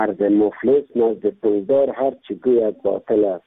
مرد مفلس نزد پولدار هر چی گوید باطل است.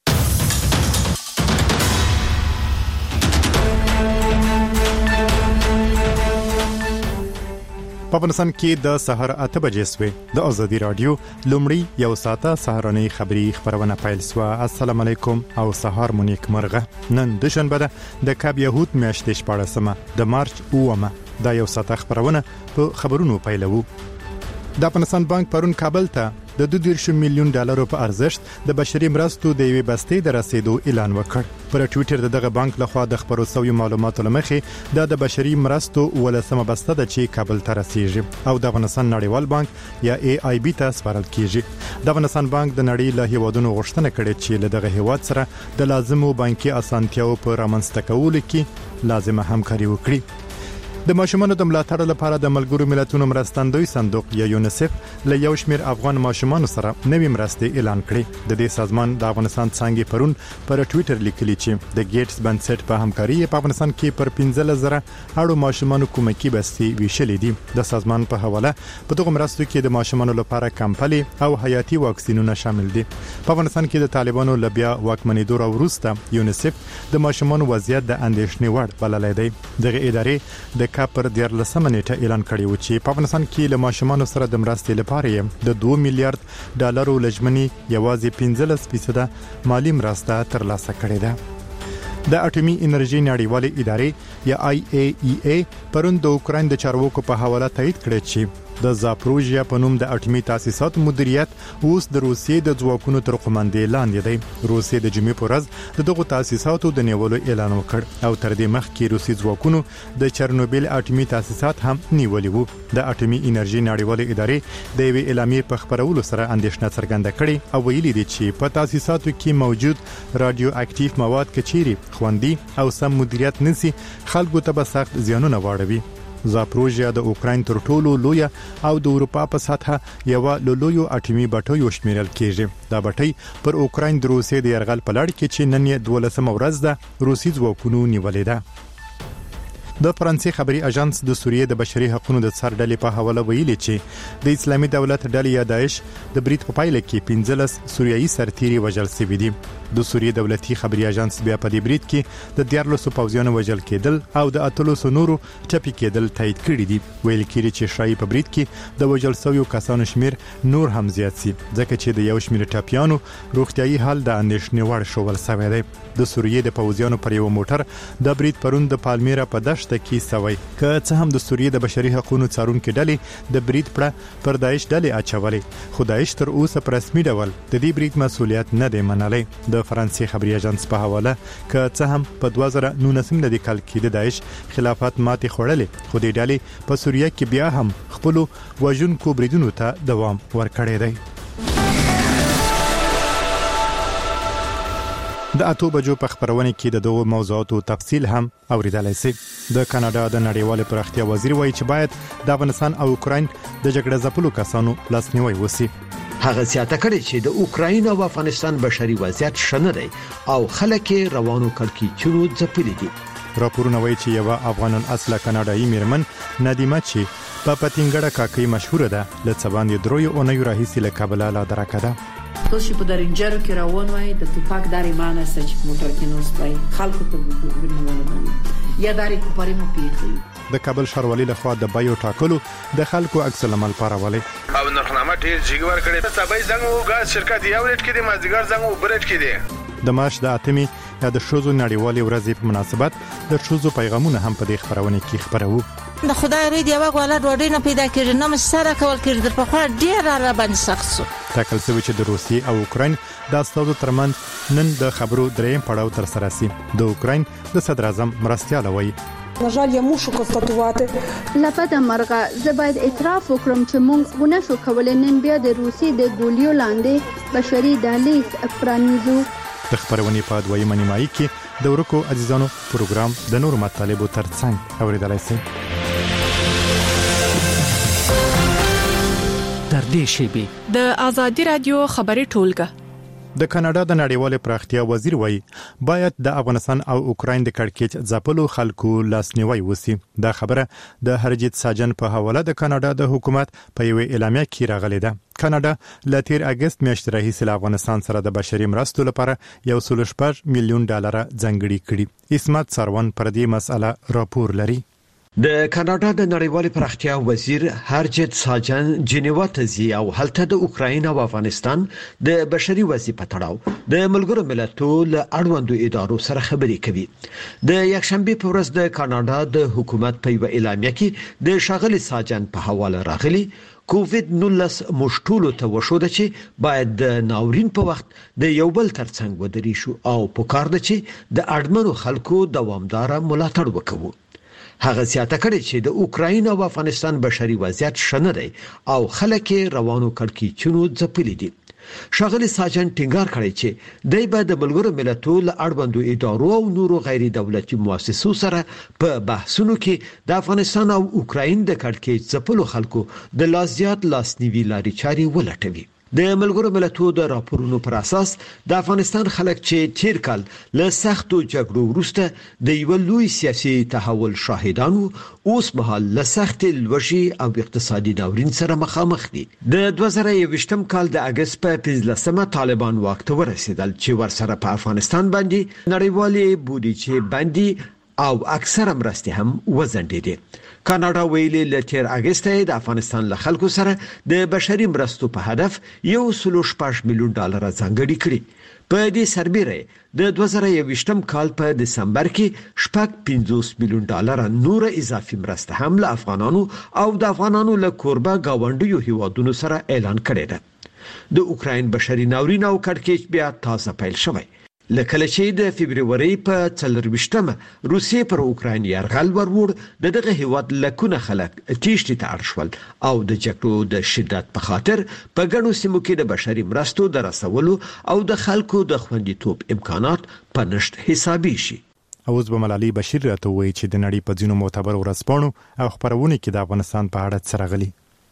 په افغانستان کې د سحر 8 بجې سوې د ازادي رادیو لومړی یو ساعته سهارنۍ خبری خبرونه پیل سوه. السلام علیکم او سحر مونیک مرغه. نن دوشنبه ده د کاب یهود میاشتې 14 د مارچ 9 دا یو ساعته خبرونه په خبرونو پیلوو. د افغانستان بانک پرون کابل ته د 2.2 میلیون ډالرو په ارزښت د بشري مرستو د یوې بستې د رسیدو اعلان وکړ. پر ټوئیټر دغه بانک لخوا د خبرو شوی معلوماتو لمخې د بشري مرستو ولسمه بسته د چې کابل ته رسیږي او د افغانستان نړیوال بانک یا AIB ته سپارل کیږي. د افغانستان بانک د نړۍ له هیوادونو غوښتنه کړې چې له دغه هیواد سره د لازمو بانکي اسانتیاو په رامنځته کولو کې لازمه همکاري وکړي. د ماشومانو د ملاتړ لپاره د ملګرو ملتونو مرستندوی صندوق یا یونیسف له یو شمېر افغان ماشومانو سره نوې مرستې اعلان کړې. د دې سازمان د افغانستان څنګه پرون پر ټوئیټر لیکلي چې د ګیټس بنسټ په همکاري په افغانستان کې پر 15,000 اړو ماشومانو کومکی بستې ویشلې دي. د سازمان په حواله په دغه مرستو کې د ماشومانو لپاره کمپلي او حیاتي واکسینونه شامل دي. په افغانستان کې د طالبانو لبیا واکمنېدو وروسته یونیسف د ماشومانو وضعیت د اندېښنې وړ بللی دی. دغه ادارې د پر 14 نیټه اعلان کړی و چې په افغانستان کې له ماشومانو سره د مرستې لپاره د 2 میلیارډ ډالرو لجمنی یوازې 15% مالی مرسته ترلاسه کړې ده. د اټومي انرژي نړیوالې ادارې یا IAEA پرون د اوکراین د چارواکو په حواله تایید کړی چې د زاپروژیا په نوم د اټومي تاسیسات مدیریت اوس د روسیې د ځواکونو تر قومندې لاندې دی. روسیې د جمعې په ورځ دغه تاسیساتو د نیولو اعلان وکړ او تر دې مخکې روسي ځواکونو د چرنوبیل اټومي تاسیسات هم نیولي وو. د اټومي انرژي نړیوالې ادارې د یوې اعلامیې په خبرولو سره اندېښنه څرګنده کړې او ویلي دي چې په تاسیساتو کې موجود رادیو اکټیو مواد کچيري خوندي او سم مدیریت نسی خلکو ته به سخت زیانونه واړوي. زاپروژیا د اوکراین تر ټولو لوی او د اروپا په سطحه یو لویو اټومي بټیو شمیرل کیږي. دا بټي پر اوکراین د روسیې د یرغل په لړ کې چې نن یې 12 ورځ ده روسي ځواکونو نیولې ده. د فرانسې خبري اژانس د سوریې د بشري حقوقو د څار ډلې په حواله ویلي چې د اسلامي دولت ډلې یا داعش د برید په پایله کې 15 سوریایي سرتیري وژل شوي دي. د سوریې دولتي خبري اژانس بیا په دې برید کې د 14 پوځیانو وژل کېدل او د 800 نورو ټپي کېدل تایید کړي دي. ویل کېږي چې شایي په برید کې د وژل شویو کسانو شمیر نور هم زیات شي ځکه چې د یو شمیر ټپيانو روغتيایي حال د اندېښنې وړ شوول شوی دی. د سوریې د پوځیانو پر یو موټر د برید پرون د پالمیرا په دشت کې سوي که څه هم د سوریې د بشري حقوقو څارونکو ډلې د برید پر داعش ډلې اچولې خو داعش تر اوسه په رسمي ډول د دې برید مسولیت نه دی منلی. د فرانسې خبري اژانس په حواله که څه هم په 2019 کال کې د داعش خلافت ماتې خوړلې خو د ډلې په سوریه کې بیا هم خپل وژونکو بریدونو ته دوام ورکړی دی. د 8 بجو په خبرونه کې د دوه موضوعاتو تفصیل هم اوریدلای شئ. د کاناډا د نړیوال پراختیا وزیر وایي چې باید د افغانستان او اوکراین د جګړه ځپلو کسانو لاسنیوي وشي. هغه سیاته کړي چې د اوکراین او افغانستان بشري وضعیت شنه دی او خلک روانو کړکېچونو ځپلي دي. راپورونه وایي چې یو افغان اصله کاناډایي میرمن ندیمه چې په پتنګړه کاکي مشهوره ده لڅ باندې دروي او نه راهیسي له کابل لا درکه ده. توشي په درنجرو کې روان وای د توپاک داري معنی سچ موټر کې نوستای خلکو ته ورنول یا داري کوپاري مو پیږي. د کابل ښاروالۍ لخوا د بایو ټاکلو د خلکو عکس العمل پارولې او نرخنامه ډیر جګور کړي. سبای زنګ او غاز شرکت یو ریټ کې دي مازیګر زنګ او برټ کې دي. د مارچ د 8 یا د شوزو نړیوالې ورځې په مناسبت د شوزو پیغامونه هم په دې خبرونه کې خبرو. د خدای ری دی واغواله ډوډۍ نه پیدا کېږي نو سره کول کېږي د په خوا ډیر را باندې سخت شو. ټاکل شوی چې د روسیې او اوکراین د استادو ترمنځ نن د خبرو دریم پړاو تر سره سي. د اوکراین د صدر اعظم مرستیال وایي На жаль, я мушу констатувати. لپاره مرغه زه باید اعتراف وکړم چې موږ ونشو کولای نن بیا د روسي د ګولیو لاندې بشري دهلیز پرانیزو. د خبرونې په دویمه نیمایي کې د ورکو عزیزانو پروګرام د نور مطالبو ترڅنګ اوریدلای شئ. در دې شیبې د ازادي رادیو خبري ټولګه د کاناډا د نړیوال پراختیا وزیر وایي باید د افغانستان او اوکراین د کړکېچ ځپلو خلکو لاسنیوي وسی. دا خبره د هرجیت ساجن په حواله د کاناډا د حکومت په یو اعلامیه کې راغلې ده. کاناډا ل 13 اگست میاشتې راهیسې له افغانستان سره د بشري مرستو لپاره $1.6 میلیون ځانګړي کړي. اسمت سروان پر دې مسأله راپور لري. د کاناډا د نړیوال پراختیا وزیر هرجیت ساجن جنیوا ته ځي او هلته د اوکراین او افغانستان د بشري وضعیت په تړاو د ملګرو ملتونو له اړوندو ادارو سره خبرې کوي. د یکشنبه په ورځ د کاناډا د حکومت په یو اعلامیه کې د شاغلي ساجن په حواله راغلي کووید-19 مشټولو ته وشوده چې باید د ناورین په وخت د یو بل ترڅنګ ودرې شو او په کار ده چې د اړمنو خلکو دوامدار ملاتړ وکړو. هغه زیاته کړې چې د اوکراین او افغانستان بشري وضعیت شنه دی او خلک روانو کړکېچونو ځپلي دي. شاغلي ساجن ټینګار کړی چې دای په د ملګرو ملتونو له اړوندو ادارو او نورو غیر دولتي مؤسسو سره په بحثونو کې د افغانستان او اوکراین د کړکېچ ځپلو خلکو د لازیات لاسنیوي لارې چارې ولټوي. د ملګرو ملتونو د راپورونو پر اساس د افغانستان خلک چې تیر کال له سختو جګړو وروسته د یو لوی سیاسي تحول شاهدانو اوس مهال له سخت لوږې او اقتصادي ناورین سره مخامخ دي. د 2021 کال د اگست په 15مه طالبان واک ته ورسېدل چې ورسره په افغانستان باندې نړیوالې بودیجه باندې او اکثر مرستې هم وزندېدې. کاناډا ویلي له 13 اگست د افغانستان له خلکو سره د بشري مرستو په هدف $1.6 میلیون ځانګړي کړي. په دې سربېره د 2021 کال په دسمبر کې $50 میلیون نور اضافي مرسته هم له افغانانو او د افغانانو له کوربه گاونډیو هیوادونو سره اعلان کړی ده. د اوکراین بشري ناورین او کړکېچ بیا تازه پیل شوی. لکه چې د فبرवरी په 24مه روسیې پر اوکراین یرغل ورور دغه هیواد لکونه خلک تیښتې ته اړ شول او د جګړو د شدت په خاطر په ګڼو سیمو کې د بشري مرستو د رسولو او د خلکو د خوندیتوب امکانات په نشت حسابي شي. اوس به ملالي بشیر راته وایي چې د نړۍ په ځینو معتبر ورځپاڼو او خبرونه کې د افغانستان په اړه څه راغلي.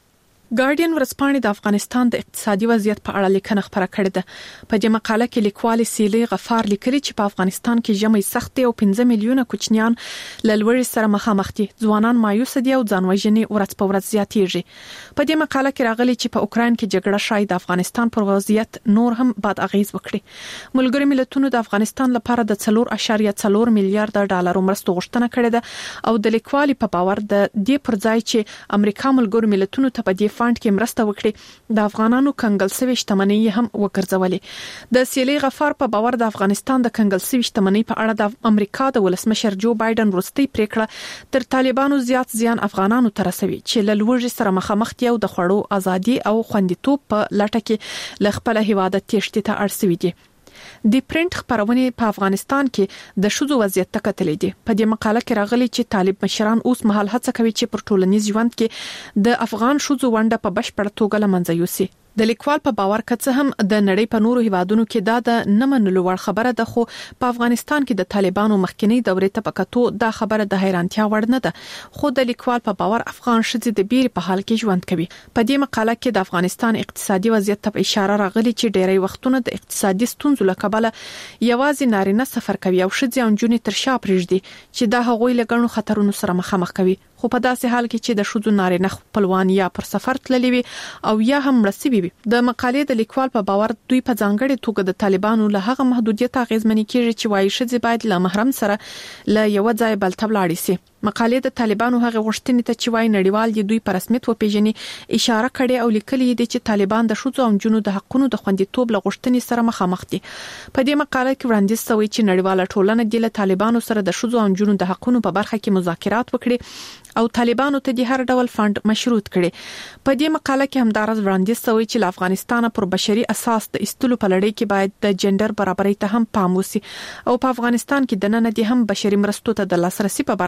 ګارډین ورځپاڼه د افغانستان د اقتصادي وضعیت په اړه لیکنه خبره کړې ده. په دې مقاله کې لیکوال سیلي غفار لیکلي چې په افغانستان کې ژمي سخت او 15 میلیونه کوچنیان له لوړې سره مخامخ دي. ځوانان مایوس دي او ځانوژنې ورځ په ورځ زیاتېږي. په دې مقاله کې راغلي چې په اوکراین کې جګړه شاید د افغانستان پر وضعیت نور هم بد اغیز وکړي. ملګري ملتونو د افغانستان لپاره د $4.4 میلیارډ مرستو غوښتنه کړې ده او د لیکوال په باور د دې پر ځای چې امریکا ملګرو ملتونو ته په دې فاند کې مرسته وکړي د افغانانو کنګل سوي شتمنۍ هم وګرځولې. د سیلي غفار په باور د افغانستان د کنګل سوي شتمنۍ په اړه د امریکا د ولسمشر جو بایدن وروستي پریکړه تر طالبانو زیات زیان افغانانو ته رسوي چې له لوږې سره مخامخ دي او د خوړو ازادي او خوندیتوب په لټه کې له خپل هیواد تېښتې ته اړ شوي دي. د پرنټ خبرونه په افغانستان کې د شذو وضعیت تکتلې دي. په دې مقاله کې راغلي چې طالب مشران اوس مهال هڅه کوي چې پر ټولنیز ژوند کې د افغان شذو ونډه په بشپړه توګه لمنځه یوسي. د لیکوال په باور کڅه هم د نړۍ په نورو هیوادونو کې دا د نه منلو وړ خبره ده، خو په افغانستان کې د طالبانو مخکنی دورې ته پکاتو دا خبره د حیرانتیا وړ نه ده. خو د لیکوال په باور افغان شذې د بیرې په حال کې ژوند کوي. په دې مقاله کې د افغانستان اقتصادي وضعیت ته اشاره راغلي چې ډېری وختونه د اقتصادي ستونزو له کبله یوازې نارینه سفر کوي او شذې او نجونې تر شا پرېږدي چې دا هغوی له ګڼو خطرونو سره مخامخ کوي. خو په داسې حال کې چې د شذو نارینه خپلوان یا پر سفر تللی وي او یا هم مړسي وي، د مقالې د لیکوال په باور دوی په ځانګړي توګه د طالبانو له هغه محدودیت اغیزمنې کیږي چې وايي شذې باید له محرم سره له یو ځای بل ته ولاړ شي. مقالې د طالبانو هغه غوښتنې ته چې وايي نړیوال دي دوی په رسمیت وپیژني اشاره کړې او لیکلي دي چې طالبان د شذو او جنونو د حقونو د خوندیتوب له غوښتنې سره مخامخ دي. په دې مقاله کې وړاندیز شوی چې نړیواله ټولنه د طالبانو سره د شذو او جنونو د حقونو په برخه کې مذاکرات وکړي او طالبانو ته د هر ډول فند مشروط کړي. په دې مقاله کې همدارس وړاندیز شوی چې له افغانستان پر بشري اساس د استلو په لړۍ کې باید د جندر برابرۍ ته هم پام وشي او په افغانستان کې د نن د هم بشري مرستو ته د لاسرسي په برخه کې د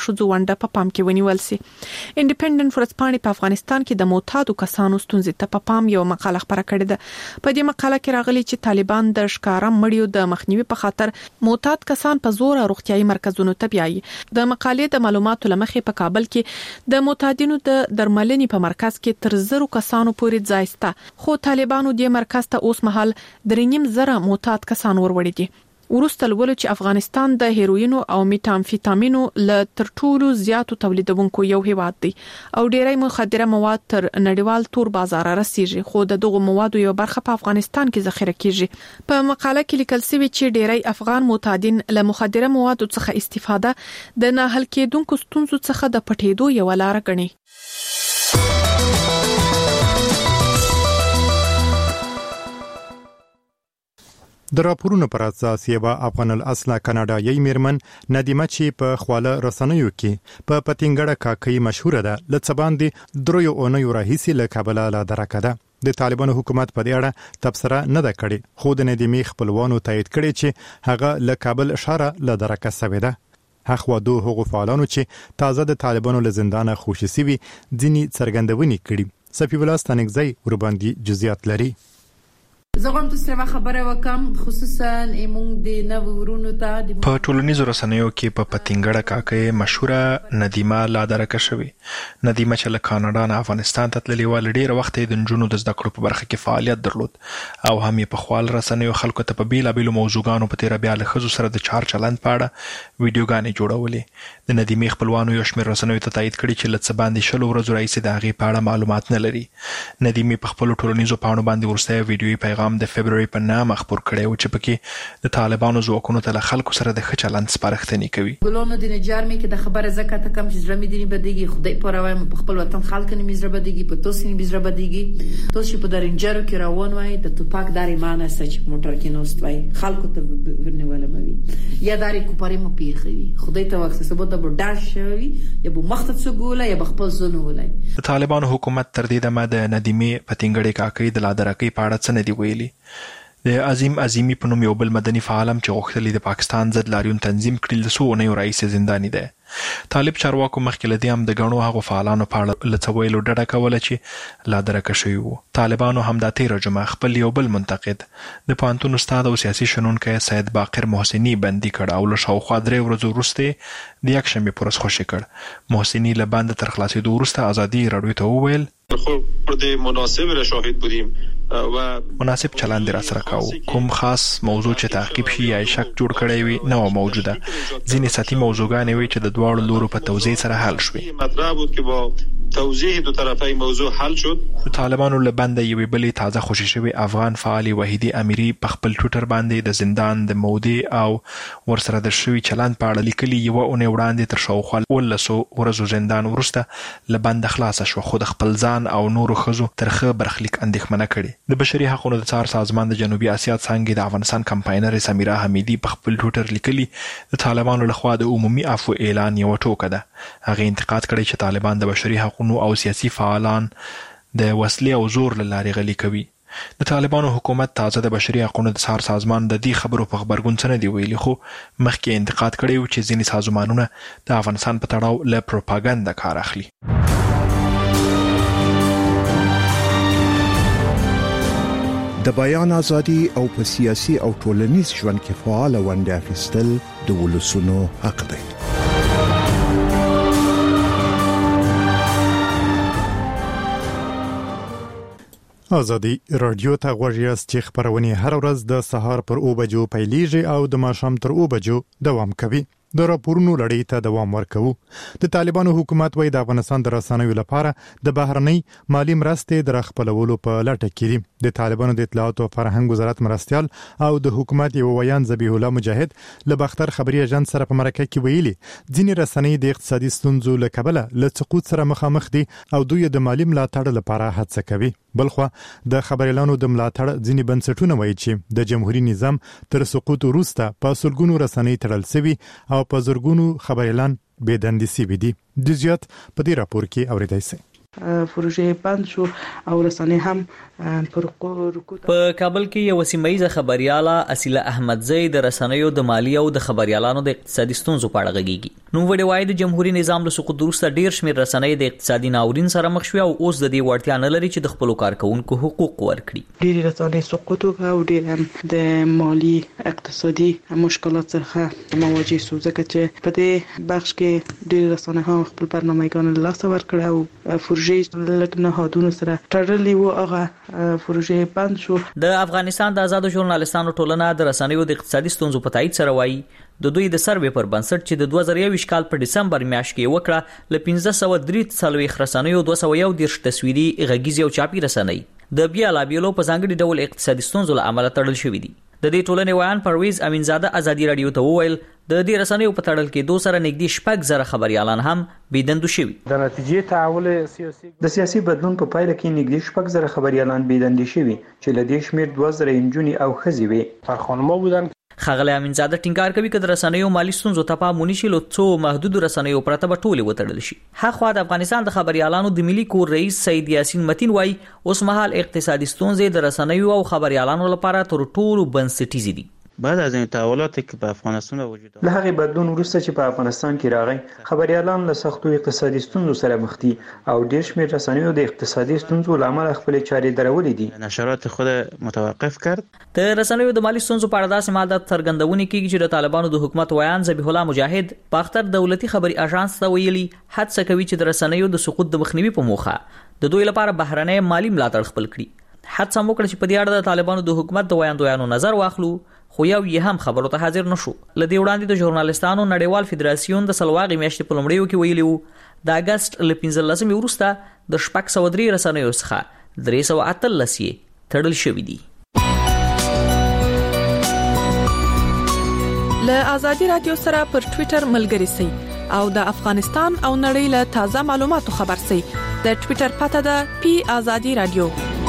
شذو ونده په پام کې ونیول سي. انډیپندنت ورځپاڼې په افغانستان کې د معتادو کسانو ستونزې ته په پام یو مقاله خبره کړې ده. په دې مقاله کې راغلي چې طالبان د ښکارا مړیو د مخنیوي په خاطر معتاد کسان په زور روغتيایي مرکزونو ته بیایي. د مقالې د معلوماتو لمخې په کابل کې د معتادینو د درملنې په مرکز کې تر 100 کسانو پورې ځای شته، خو طالبانو د مرکز ته اوس مهال 3.5 معتاد کسان وروړي دي. ورسته لولو چې افغانستان د هیروین او میتامفیتامینو له تر ټولو زیاتو تولیدونکو یو هیواد دی او ډیری مخدره مواد تر نړیوال تور بازار رسیږي، خو د دغه موادو یو برخه په افغانستان کې ذخیره کیږي. په مقاله کې لیکل شوی چې ډیری افغان معتادین له مخدره موادو څخه استفاده د نه حل کېدونکو ستونزو څخه د پټېدو یو لار ګڼي. د راپورونو پر اساس یو افغان الاصله کاناډایي میرمن ندیمه چې په خواله رسنیو کې په پتنګړه کاکي مشهوره ده، لڅ باندې درویو اونیو راهیسي له کابل لا درکه ده. د طالبانو حکومت په دې اړه تبصره نه ده کړې، خو د ندیمه خپلوانو تایید کړي چې هغه له کابل اشاره له درکه سوي ده. هغه دوه حقوق فعالانو چې تازه د طالبانو له زندانه خوشي سوي ځینی څرګندونې کړي. صفی الله ستانګزی ورباندې جزئیات لري. زغم تاسو خبره وکم خصوصا ایمون د نوورونو ته په ټولنیزو رسنیو کې په پتنګړه کاکې مشهوره ندیمه لا درکه شوی. ندیمه چې له کاناډا نه افغانستان ته تللی و، ډېر وخت د نجونو د زده کړو په برخه کې فعالیت درلود او هم یې په خپل رسنیو خلکو ته په بیلابیلو موضوعاتو په تیر بیا له خزو سره د چار چلند پاړه ویډیوګانې جوړولې. د ندیمه خپلوانو یو شمېر رسنیو ته تایید کړي چې لڅ باندې شلو ورځې راځي د هغې پاړه معلومات نه لري. ندیمه په خپل ټولنیزو پاڼو باندې ورسته ویډیوي پیغام د فبرवरी په نامه خبر کړی و چې پکې د طالبانو ځواکونو ته خلکو سره د ښه چلند سپارښتنې کوي. ګلونو د نجار مې کې د خبره زکات کم چې زړه مې دیني بدیږي، خدای په راوي په خپل وطن خلک نه مزره بدیږي، په توسې نه مزره بدیږي. توسې په درنجرو کې روان وای د توپاک داري معنی سچ موټر کې نوست وای خلکو ته ورنواله مې یا داري کوپاري مو پیخوي، خدای ته وخت سبا د بډاش شوی یا به مخته څګوله یا خپل زونه ولای. د طالبانو حکومت تر دې دمه د ندیمه پتنګړې کاکې د لادرکې پاړه څه نه دی ویلي. د عظیم عظیمی په نوم یو بل مدني فعالم چې غوښتل د پاکستان ضد لاریون تنظیم کړي له سو نه رئیس زنداني ده. طالب چارواکو مخکې لدی هم د غنو هغه فعالانو په اړه لڅویلو ډډه کوله چې لا درکه شوی وو. طالبانو هم د تیر جمعه خپل یو بل منتقد د پانتون استاد او سیاسي شنونکو سید باقر محسنی بندي کړ او له شاوخوا 3 ورځې وروسته د یک شنبه پرس خوشی کړ. محسنی له بند تر خلاصېدو وروسته ازادي رادیو ته وویل خود مناسب را شاهد بودیم و مناسب چلند را سره کاو. کوم خاص موضوع چې تعقیب شي یا شک جوړ کړی وي نه موجوده. ځینې سطحي موضوعګانې وي چې د دواړو لورو په توضیح سره حل شوي. مطرح بود که با توضیح دو طرفه موضوع حل شد. د طالبانو له بنده یوې بلې تازه خوشي شوی افغان فعال وحیدی امیری په خپل ټویټر باندې د زندان د مودې او ورسره د شوی چلند په اړه لیکلي یو اونۍ وړاندې تر شاوخوا 13 ورځو زندان وروسته له بند خلاص شو، خو د خپل ځان او نورو خزو ترخه برخلیک اندېښمنه کړي. د بشري حقوقو د څار سازمان د جنوبي اسیا څنګه د افغانستان کمپاینر سمیرا حمیدی په خپل ټویټر لیکلي د طالبانو لخوا د عمومي عفو اعلان یو ټوکه ده. هغه انتقاد کړی چې طالبان د بشري حقوقو او سیاسي فعالان د وسلې او زور له لارې غلي کوي. د طالبانو حکومت تازه د بشري حقوقو د څار سازمان د دې خبرو په خبرګون څه نه دی ویلي، خو مخکې انتقاد کړی و چې ځینې سازمانونه د افغانستان په تړاو له پروپاګاندا کار اخلي. د بیان ازادي او په سیاسي او ټولنیز ژوند کې فعال ونډه اخیستل د ولسونو حق دی. ازادي رادیو ته غوږی چې خبرونه هر ورځ د سهار پر 9 بجو پیلیږي او د ماښام تر 9 بجو دوام کوي. د راپورونو لړۍ ته دوام ورکوي. د طالبانو حکومت وایي د افغانستان د رسنیو لپاره د بهرنۍ مالی مرستې د خپلولو په لټه کې دي. د طالبانو د اطلاعات او فرهنګ وزارت مرستيال او د حکومت یو ویان ذبیح الله مجاهد له بختر خبري اژانس سره په مرکه کې ویلي ځینې رسنۍ د اقتصادي ستونزو له کبله له سقوط سره مخامخ دي او دوی د مالی ملاتړ لپاره هڅه کوي. بلخو د خبريالانو د ملاتړ ځینې بنسټونه وایي چې د جمهوریت نظام تر سقوط وروسته په سلګونو رسنۍ تړل شوی او په زرګونو خبريالان بې دندې سوي دي. د زیات په دې راپور کې اوریدای شئ. پروژې بند شو او رسنۍ هم پر په کابل کې یو سیمایي خبرياله اصیله احمدزی د رسنیو د مالی او د خبريالانو د اقتصادي ستونزو په اړه غږیږي. نو وړي وای د جمهوریت نظام له سقوط وروسته ډیر شمېر رسنۍ د اقتصادي ناورین سره مخ شوي او اوس د دې وړتیا نه لري چې د خپل کارکونکو حقوق ورکړي. ډیر رسنۍ سقوط وکړ او ډیر د مالی اقتصادي مشکلات سره مواجه شو ځکه چې په دې بخش کې ډیر رسنۍ هم خپل برنامه‌ګان له لاسه ورکړ او پروژې لکه نهادونو سره تړلې و هغه پروژې بند شو. د افغانستان د آزادو ژورنالستانو ټولنه د رسنیو د اقتصادي ستونزو په تایید سره وایي د دوی د سروې پر بنسټ چې د 2021 کال په دسمبر میاشت کې وکړه ل 1543 رسنیو 211 تصویري غږیزي او چاپي رسنۍ د بیا لا بیلو په ځانګړي ډول اقتصادي ستونزو له امله تړل شوې دي. د دې ټولنې ویان پرویز امینزاده ازادي رادیو ته وویل د دې رسنیو په تړل کې 2 سره نږدې 6,000 خبريالان هم بيدندو شوي. د نتیجې تحول د سیاسي بدلون په پایله کې نږدې 6,000 خبريالان بيدندې شوي چې له دې شمیر 2,000 انجونی او ښځې وي. فرخانمو بودن. خغلی امینزاده ټینګار کوي چې د رسنیو مالی ستونزو ته پام ونیسي لو څو محدود رسنیو پرته به ټولې وتړل شي. هغه د افغانستان د خبريالانو د ملي کور رئیس سید یاسین متین وای اوس مهال اقتصادي ستونزې د رسنیو او خبريالانو لپاره تر ټولو بنسټیزې دي. بعد از این تحولات که په افغانستان وجود له هغه بدلون وروسته چې په افغانستان کې راغی خبريالان له سختو اقتصادي ستونزو سره مخ دي او ډېر شمېر رسنیو د اقتصادي ستونزو لامل خپل چارې درولې دي. نشرات خود متوقف کرد. د رسنیو د مالی ستونزو په اړه داسې معلومات څرګندونه کوي چې د طالبانو د حکومت ویان ذبیح الله مجاهد په اختر دولتي خبري اژانس ته ویلي هڅه کوي چې د رسنیو د سقوط د مخنیوي په موخه د دوی لپاره بهرنۍ مالی ملاتړ خپل کړي. هڅه وکړه چې په دې اړه د طالبانو د حکومت د ویانو نظر واخلو خو یو یې هم خبرو ته حاضر نشو. لدې وړاندې د ژورنالستانو نړیوال فدراسیون د سلواغي میاشتې په لومړیو کې ویلي وو د اگست ل 15 وروسته د 603 رسنیو څخه 318 تړل شوې دي. له آزادي رادیو سره پر ټوئیټر ملګري سئ او د افغانستان او نړۍ له تازه معلوماتو خبر سئ. د ټوئیټر پته ده پی آزادي رادیو.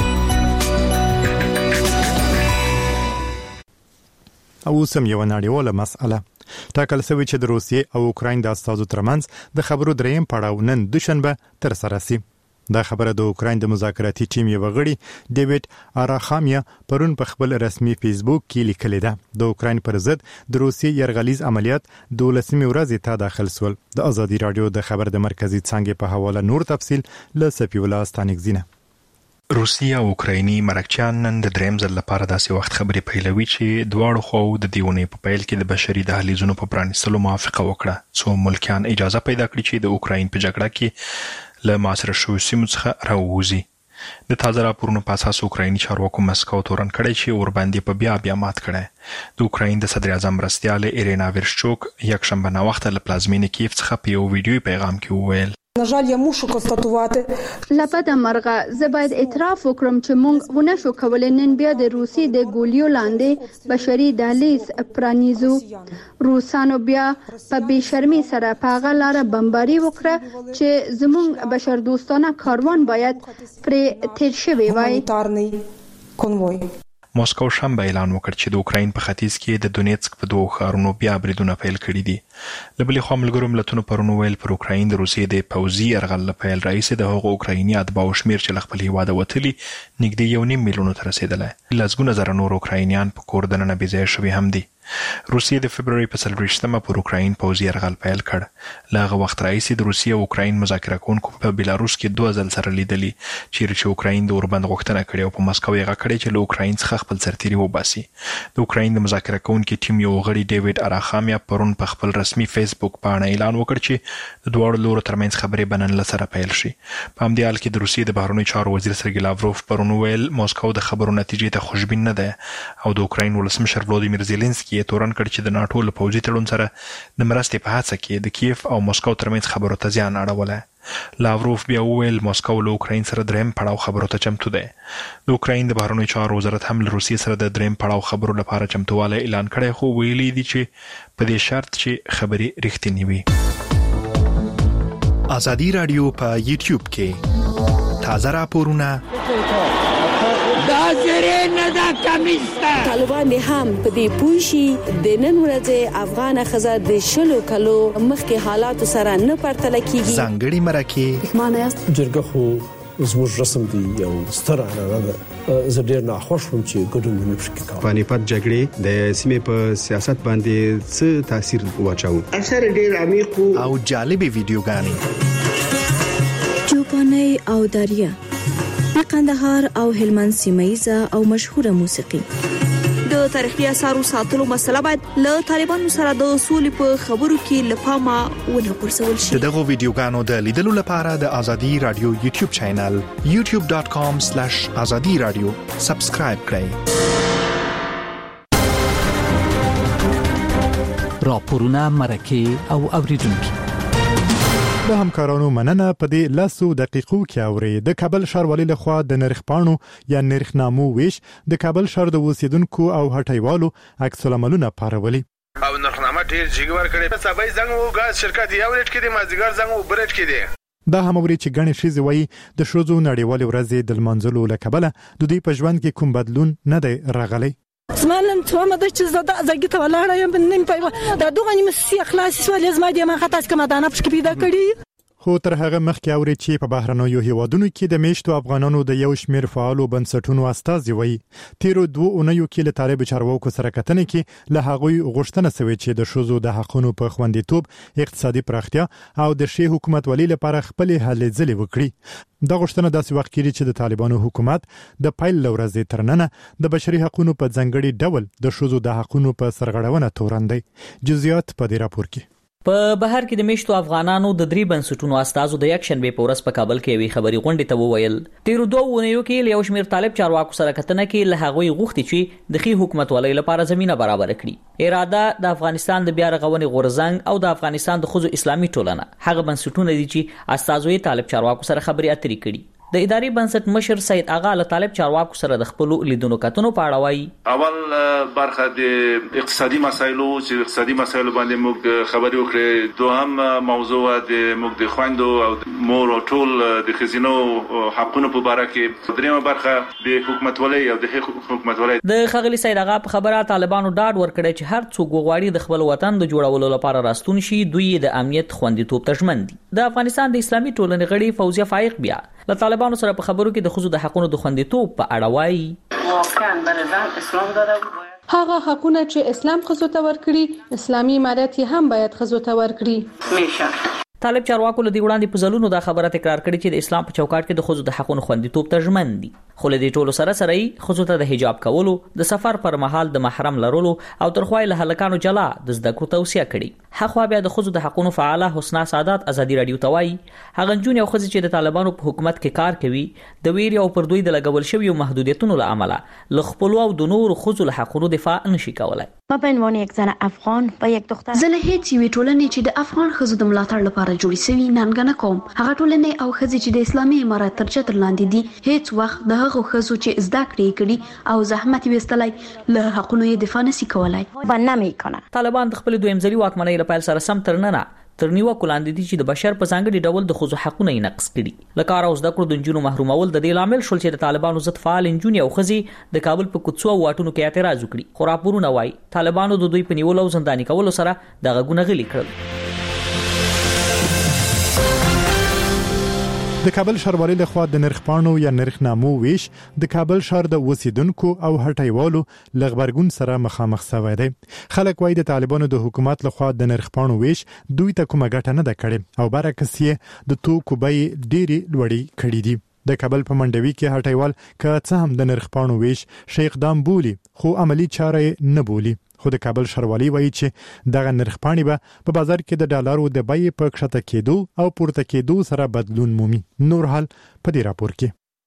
او سم یو نړیواله مسأله ټاکل شوی چې د روسیې او اوکراین د استازو ترمنځ د خبرو دریم پړاو نن دوشنبه تر سره شي. دا خبره د اوکراین د مذاکراتي ټیم یو غړي ډیوډ اراخامیا پرون په خپل رسمي فیسبوک کې لیکلې ده. د اوکراین پر ضد د روسیې يرغلیز عملیات 12 ورځې ته داخل شول. د آزادي رادیو د خبر د مرکزی څنګه په حواله نور تفصيل له سپی الله ستانګزینه. روسیا او اوکرایني مرکچیان نن د دریم ځل لپاره داسې وخت خبرې پیلوي چې دواړو خو د دیونې په پیل کې د بشري دهلیزونو په پرانیستلو موافقه وکړه څو ملکیان اجازه پیدا کړي چې د اوکراین په جګړه کې له محاصره شویو سیمو څخه راووځي. د تازه راپورونو په اساس اوکرایني چارواکو مسکو تورن کړی چې ورباندې په بیا مات کړي. د اوکراین د صدر اعظم مرستیال ایرینا ورشچوک یک شنبه نا وخت له پلازمینې کیف څخه په یو ویډیوي پیغام کې وویل На жаль, я мушу констатувати. لپاره مرغه زه باید اعتراف وکړم چې موږ ونه شو کولای نن بیا د روسي د ګولیو لاندې بشري دهلیز پرانیزو. روسانو بیا په بشرمي سره په هغه لار بمباري وکړه چې زموږ بشر دوستانه کاروان باید پر تیر شوی وای. ماسکو شنبه اعلان وکړ چې د اوکراین په ختیځ کې د دونیتسک په دوه ښارونو بیا بریدونه پیل کړي دي. له بلې خوا ملګرو ملتونو پرون ویل پر اوکراین د روسیې د پوځي یرغل له پیل راهیسې د هغو اوکرایني اتباعو شمیر چې له خپل هیواده وتلي نږدې 1.5 میلیون ته رسیدلی. لسګونه زره نور اوکراینیان په کور دننه بېځایه شوي هم دي. روسیې د فبرवरी په 24مه پر اوکراین پوځي یرغل پیل کړ. له هغه وخت راهیسې د روسیې او اوکراین مذاکره کوونکو په بیلاروس کې 2 ځل سره لیدلي چیرې چې اوکراین د اوربند غوښتنه کړې او په مسکو یې غږ کړی چې له اوکراین څخه خپل سرتیري وباسي. د اوکراین د مذاکره کوونکو ټیم یو غړي ډیوډ اراخامیا پرون په خپل رسمي فیسبوک باندې اعلان وکړ چې د دواړو لورو ترمنځ خبرې بنن له سره پیل شي. په همدې حال کې د روسیې د بهرنیو چارو وزیر سرګی لاوروف پرون ویل ماسکو د خبرو نتیجې ته خوشبین نه ده او د اوکراین ولسمشر ولادیمیر زيلنسکي یې تورن کړ چې د ناتو له پوځي تړون سره د مرستې په هڅه کې د کیف او مسکو ترمنځ خبرو ته زیان اړولی. لاوروف بیا وویل مسکو له اوکراین سره دریم پړاو خبرو ته چمتو دی. د اوکراین د بهرنیو چارو وزارت هم له روسیې سره د دریم پړاو خبرو لپاره چمتووالی اعلان کړی خو ویلي دي چې په دې شرط چې خبرې رښتینې وي. آزادي رادیو په یوټیوب کې تازه راپورونه ناظرین د کمیسته طالبان هم په دې پوښي د نن ورځې افغان خزه د شلو کلو مخکې حالات سره نه پرتل کیږي ځانګړي مرکه معنی است جرګه خو زموږ رسم دی یو ستر عنعنه ده زه ډیر ناخوښ وم چې ګډون ونه شي کوم پانیپت جګړې د سیمې په سیاست باندې څه تاثیر واچاو اثر ډیر عمیق او جالب ویډیوګانې چوپاني او دریا د قندهار او هلمند سیمایزه او مشهوره موسیقي د تاریخي اثارو ساتلو مسله باید له طالبانو سره د اصول په خبرو کې لپاره ونه غورځول شي. دغه ویډیوګانو د لیدلو لپاره د ازادي رادیو یوټیوب چینل youtube.com/azadiradio سبسکرایب کړئ. راپورونه مرکه او اوریدونکو د همکارانو مننه په دې لاسو دقیقو کې اوري. د کابل ښاروالۍ لخوا د نرخپاڼو یا نرخنامو ویش د کابل ښار د اوسیدونکو او هټیوالو عکس العملونه پارولي او نرخنامه ډیر جګور کړي. سبای زنګ او غاز شرکت یو ریټ کې دی، مازیګر زنګ او برټ کې دی. دا هم اوري چې غني شي وایي د شوزو نړیوال ورځې د منځلو لکبله د دوی په ژوند کې کوم بدلون نه دی راغلی. زمانن ته مده چې زړه ازګی ته ولاړ یم نن په دا دوه نیمه سي اخلاص سوال زما دې ما خاطر کوم دانه پښ کې پیدا کړی. خو تر هغه مخکې اوري چې په بهرنیو هیوادونو کې د میشتو افغانانو د یو شمېر فعالو بنسټونو استازي وایي تیرو 2 اونیو کې له طالب چارواکو سره کتنې کې له هغوی غوښتنه شوې چې د شوزو د حقونو په خوندیتوب اقتصادي پراختیا او د شی حکومت ولې لپاره خپل هلې ځلې وکړي. دا غوښتنه داسې وخت کې چې د طالبانو حکومت د پایل لورځې ترننه د بشري حقوقو په ځنګړي ډول د شوزو د حقونو په سرغړونه توراندي. جزئیات په دې راپور کې. په بهر کې د میشتو افغانانو د 3 بنسټونو استازو د یک شنبه په ورځ په کابل کې وی خبري غونډه ته وویل تیر 2 اونیو کې یو شمېر طالب چارواکو سره کتنه کې له هغوی غوښتي چې د خي حکومت ولې لپاره زمينه برابر کړي. اراده د افغانستان د بیا رغونې غورځنګ او د افغانستان د خزو اسلامي ټولنه هغه بنسټونه دي چې استازو یې طالب چارواکو سره خبري اترې کړي. د اداري بنسټ مشر سید اغا له طالب چارواکو سره د خپل لیدونو کتنو په اړه وایي اول برخه د اقتصادي مسایلو چې اقتصادي مسایلو باندې موږ خبرې وکړې. دوهم موضوع د موږ د خويندو او مور او ټول د خزینو حقونو په اړه کې. دریمه برخه د حکومت ولې او د حکومت ولې. د خغلی سید اغا په خبره طالبانو ډاډ ورکړی چې هر څوک غواړي د خپل وطن د جوړولو لپاره راستون شي دوی د امنیت خوندیتوب تضمین دي. د افغانستان د اسلامي ټولنې غړي فوزیه فائق بیا له طالبانو سره په خبرو کې د خزو د حقونو د خوندیتوب په اړه وایي واقعا برزان اسلام داده هغه حقونه چې اسلام خزو ته ورکړي اسلامي امارات هم باید خزو ته ورکړي. همیشه طالب چارواکو له دې وړاندې په ځلونو دا خبره تکرار کړې چې د اسلام په چوکاټ کې د خزو د حقونو خوندیتوب تضمین دي. خو له دې ټولو سره خزو ته د حجاب کولو د سفر پر مهال د محرم لرلو او ترخوای له هلکانو جلا د زده کړو توصیه کړې. حقوا بیا د خزو د حقونو فعاله حسنا سعادت ازادي رادیو توای هغه جون یو خزي چې د طالبانو په حکومت کې کار کوي د ویر او پر دوی د لګول شوی محدودیتونو له عمله لخپل او د نور خزو له حقونو دفاع نشي کولای. ما به عنوان یک زن افغان با یک دختر زله هیڅ یوې ټولنې چې د افغان خزو د ملاتړ لپاره جوړې شوی ننګنه کوم. هغه ټولنې او خزي چې د اسلامي امارات تر چتر لاندې دي هیڅ وخت د هغو خزو چې زده کړې کړي او زحمت وستلای له حقونو یې دفاع نشي کولای. باندې میکنه طالبان د خپل دویم ځلي واکمنۍ لپاره سره سم ترننه تر نیوکو لاندې دي چې د بشر په ځانګړي ډول د خزو حقونه یې نقض کړي. لکه او زده کړو د جنونو محرومول د دې لامل شول چې د طالبانو ضد فعال انجونی او خزي د کابل په کوڅو او واټونو کې اعتراض وکړي. خو راپورونه وایي طالبانو د دوی په نیولو او زنداني کولو سره دغه ګونه غلي کړل. د کابل ښاروالۍ لخوا د نرخپاڼو یا نرخنامو ویش د کابل ښار د اوسیدونکو او هټیوالو لغبرګون سره مخامخ شوی دی. خلک وایي د طالبانو د حکومت لخوا د نرخپاڼو ویش دوی ته کومه ګټه نه ده کړې او برعکس یې د توکو بیې ډېرې لوړې کړې دي. د کابل په منډوي کې هټیوال که څه هم د نرخپاڼو ویش شیخ دام بولی خو عملی چاره نه بولی. خو د کابل ښاروالۍ وایي چې دغه نرخپاڼې به په بازار کې د ډالرو د بیې په کښته کېدو او پورته کېدو سره بدلون مومي. نور حال په دې راپور کې.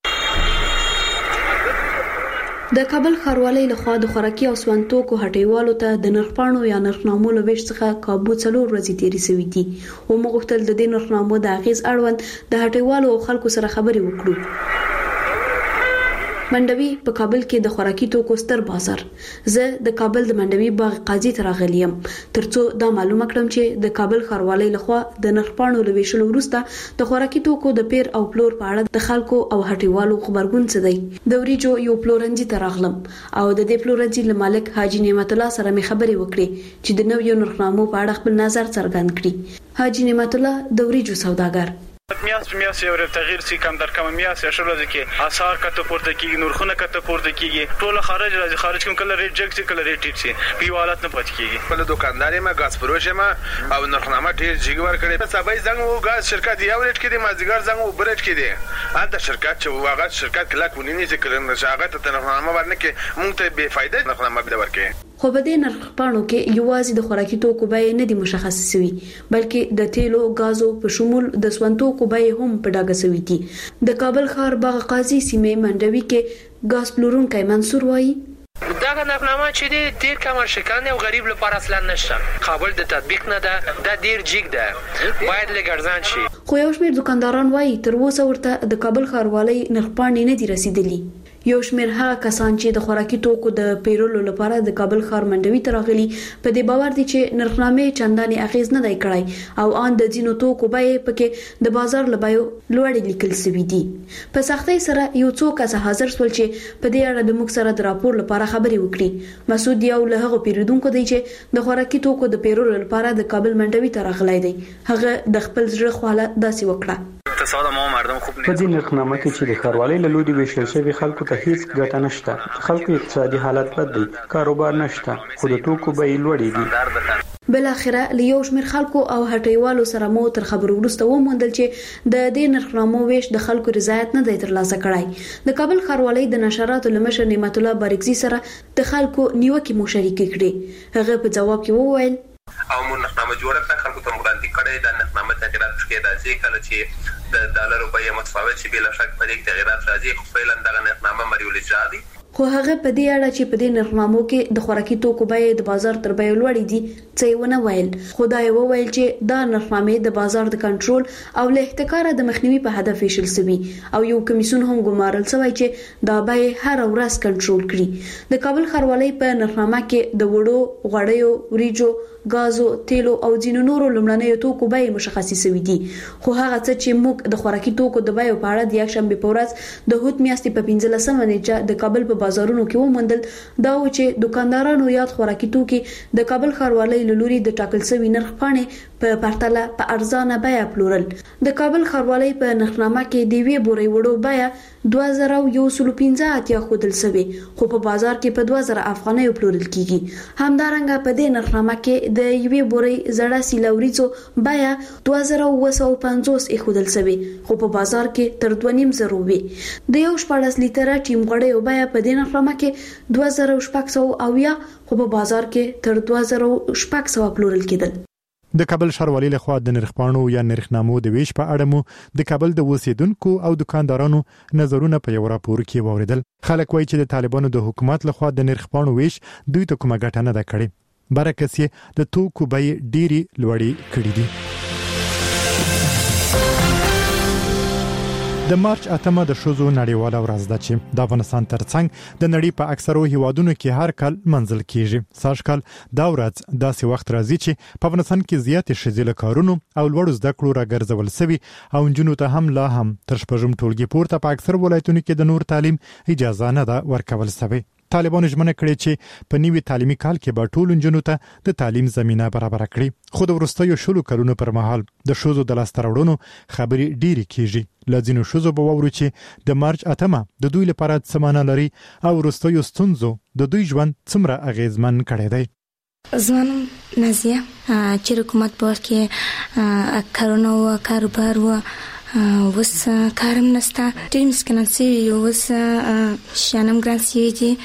د کابل ښاروالۍ لخوا د خوراکي او سونتوکو هټیوالو ته د نرخپاڼو یا نرخنامو له ویش څخه کابو 4 ورځې تیرې شوې دي او موږ غوښتل د دې نرخنامو د اغیز اړوند د هټیوالو او خلکو سره خبرې وکړو. منډوي په کابل کې د خوراکي توکو ستر بازار. زه د کابل د منډوي باغ قاضي ته راغلم ترڅو دا معلومه کړم چې د کابل ښاروالۍ لخوا د نرخپاڼو لويشلو وروسته د خوراکي توکو د پیر او پلور په اړه د خلکو او هټیوالو خبرګون څه دی. د وریجو یو پلورنځي ته راغلم او د دې پلورنځي له مالک حاجی نعمت الله سره مې خبرې وکړې چې د نویو نرخنامو په اړه خپل نظر څرګند کړي. حاجی نعمت الله د وریجو سوداګر. میاس یو تغییر سي کم در کم میاس شروع کې آثار کته پورته کیږي نورخونه کته پورته کیږي ټول خارج راځي خارج کوم کله ریټ جګ سي کله ریټ ټیټ سي په حالت نه پات کیږي. په دکانداري ما غاز فروش ما او نرخنامه ډیر جګور کړي سبای زنګ او غاز شرکت یو ریټ کې دي مازیګر زنګ او برټ کې دي انت شرکت چې واغه شرکت کله کو نه چې کله شاغت ته نرخنامه ورنه کې مونږ ته بے فائدہ نرخنامه به ورکې. خو په دې نرخپاڼو کې یوازې د خوراکي توکو بیه نه دي مشخص شوی بلکې د تیلو غازو په شمول د سونتو کو بیه هم په ډاګه شوی دي. د کابل ښار باغ قاضي سیمه منډوي کې غاز پلورونکي منصور وایي دا نرخنامه چې ډیر کم شکانه او غریب لپاره اصلا نشته قابل د تطبیق نه ده دا ډیر جګ ده باید لګرځان شي. خو یو شمېر دکانداران وایي تر اوسه ورته د کابل ښاروالۍ نرخپاڼې نه دي رسیدلي. یو شمېر هغه کسان چې د خوراکي توکو د پیرولو لپاره د کابل ښار منډوي ته راغلي په دې باور دي چې نرخنامې چندانې اغیز نه دی کړی او ان د ځینو توکو بیه پکې د بازار لبایو لوړې لیکل شوی دي. په سختۍ سره یو څوک حاضر شول چې په دې اړه د موږ سره د راپور لپاره خبرې وکړي. مسعود یو له هغه پیرودونکو دی چې د خوراکي توکو د پیرولو لپاره د کابل منډوي ته راغلی دی. هغه د خپل زړه خواله داسې وکړه په دې نرخنامه کې چې د ښاروالۍ له لوري ویشل شوی خلکو ته هیڅ ګټه نشته. خلکو اقتصادي حالت بد دی کاروبار نشته خو د توکو بیې لوړې دي. بل اخره لیو شمیر خلکو او هټیوالو سره مو تر خبرو وروسته وموندل چې د دې نرخنامو ویش د خلکو رضایت نه دی ترلاسه کړای. د کابل ښاروالۍ د نشراتو لمشر نعمت الله بارکزي سره د خلکو نیوکه مو شریک کړي. هغه په جواب کې وویل او موږ نرخنامه جوړه کړه خلکو ته وړاندې کړې د نرخنامه تغیرات شکې راځي کله چې د ډالر بیه متفاوت شي بل شک په دې تغیرات راځي خو فعلا دغه نرخنامه مریول اجازه خو هغه په دې اړه چې په دې نرخنامو کې د خوراکي توکو بیه د بازار تر بیه لوړې دي څه ونه ویل. خدای وویل چې دا نرخنامې د بازار د کنټرول او له احتکار د مخنیوي په هدف ویشل شوی او یو کمیسیون هم ګمارل شوی چې دا بیه هر ورځ کنټرول کړي. د کابل ښاروالۍ په نرخنامه کې د وړو غوړیو وریجو غازو تیلو او ځینو نورو لمړنیو توکو بیه مشخص شوی دي. خو هغه څه چې موږ د خوراکي توکو د بیه په اړه د یک شنبه په ورځ د هوت میاشتې په 15مه نیټه د کابل په بازارونو کې وموندل دا و چې دکاندارانو یاد خوراکي توکي د کابل ښاروالۍ له لوري د ټاکل شوی نرخ پاڼې په پرتله په ارزانه بیه پلورل. د کابل ښاروالۍ په نرخنامه کې د وی بوري وړو بیه 2115 خودل شوی خو په بازار کې په 2000 افغانۍ پلورل کیږي. همدارنګه په دې نرخنامه کې د یوې بوري زړه سیلوریزو بیه 2250 خودل شوی خو په بازار کې تر 2500 وي. د یو 14 لیټره ټیم غړې بیه په دې نرخنامه کې 2600 او یا خو په بازار کې تر 2600 پلورل کېدل. د کابل ښاروالۍ لخوا د نرخپاڼو یا نرخنامو د ویش په اړه مو د کابل د اوسیدونکو او دکاندارانو نظرونه په یو راپور کې واوریدل. خلک وایي چې د طالبانو د حکومت لخوا د نرخپاڼو ویش دوی ته کومه ګټه نه ده کړې. برعکس یې د توکو بیې ډېری لوړې کړې دي. د مارچ 8 د شوزو نړیواله ورځ ده چې د افغانستان ترڅنګ د نړۍ په اکثرو هیوادونو کې هر کال منځل کیږي. سږ کال دا ورځ داسې وخت راځي چې په افغانستان کې زیاتې ښځې له کارونو او لوړو زده کړو راګرځول شوي او نجونو ته هم لا هم تر شپږم ټولګي پورته په اکثر ولایتونو کې د نور تعلیم اجازه نه ده ورکول شوې. طالبانو ژمنه کړې چې په نوي تعلیمي کال کې به ټول نجونو ته د تعلیم زمينه برابر کړي. خو د وروستیو شلو کلونو پر مهال د شوزو د لاستراوړونو خبرې ډېری کیږي. لازینو شوزو به ووري چې د مارچ 8 د دوی لپاره څه معنی لري او وروستیو ستونزو د دوی ژوند څومره اغیزمن کړی دی. زمانم نازیه چې حکومت په کې کارونا او کاروبار و وس کارم نستا ډېر مسکنان سي وس شانم ګران سي دي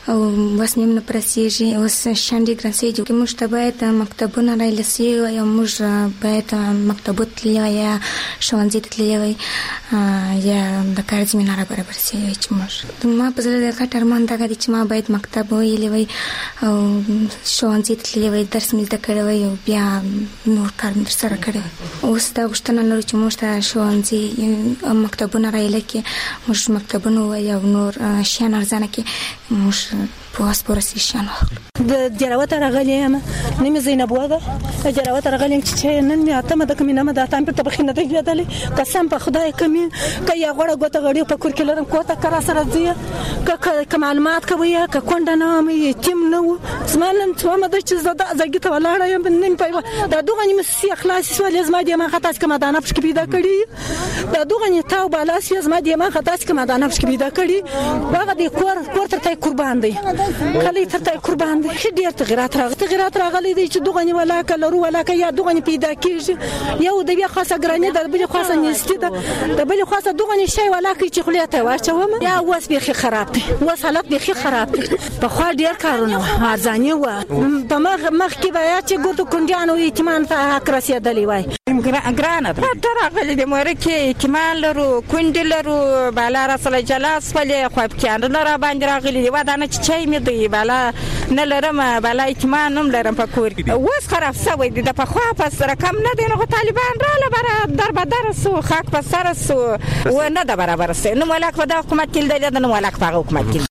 او اوس مې نه پرسیږي اوس شانډي ګرانسي چې موږ ته باید مکتبونه رایلسي او موږ باید مکتبونه تللی یا ښوونځي ته تللی وای یا د کار زمینه را برابر شي چې موږ ما په زړه د کټر مان دغه چې ما باید مکتب ویلی وای او ښوونځي ته تللی وای درس مې زده کړی وای او بیا نور کار مې سره کړی اوس دا غوښتنه لرو چې موږ ته ښوونځي مکتبونه رایله کې موږ مکتبونه وای او نور شیان ارزانه کې موږ پوس پورسي شانو د جراوت راغلی یم نیم زینب وده جراوت راغلی چې نن مې اتمه د کمینه مده تام په تبخینه دی لیدلې قسم په خدای کمین کیا غوړه غوته غړي په کور کې لرم کوته کرا سره دی ک معلومات کوي ک کونډه نه مې تیم نو زمانن څو مده چې زده زګی ته ولاړ یم نیم په دا دوه نیم سی اخلاص سوال زما دی ما خطا کما دانه پښ کې پیدا کړی دا دوه نیم تاو بالا سی زما دی ما خطا کما دانه پښ کې پیدا کړی هغه دی کور ته قربان دی کله ته قربان دی ډیر تغیرات راغلي دي چې دوه نیم ولا کلرو ولا یا دوه نیم پیدا کیږي یو د بیا خاصه ګرانه د بل خاصه نيستي د بل خاصه دوه نیم شی ولا کی چې خلیته واچوم یا واس به خراب دي واس حالت به خراب دي په خو ډیر کارونه ارزاني و په مخ کې بیا چې ګوتو کونډیانو ایتمان ته حق رسیدلی وای ګرانه ده راغلي د مورکه احتمال لرو کونډی لرو بالا رسول جلاس فلې خو په کاند نه را باندې راغلي دی ودانه چې مې دی بالا نه لرم بالا احتمال نوم لرم په کور اوس خراب شوی دی د په خوا پس رقم نه دی نو طالبان را لبره در بدر سو خاک په سر سو و نه د برابر سه نو ملک په د حکومت کې دی نو ملک په حکومت کې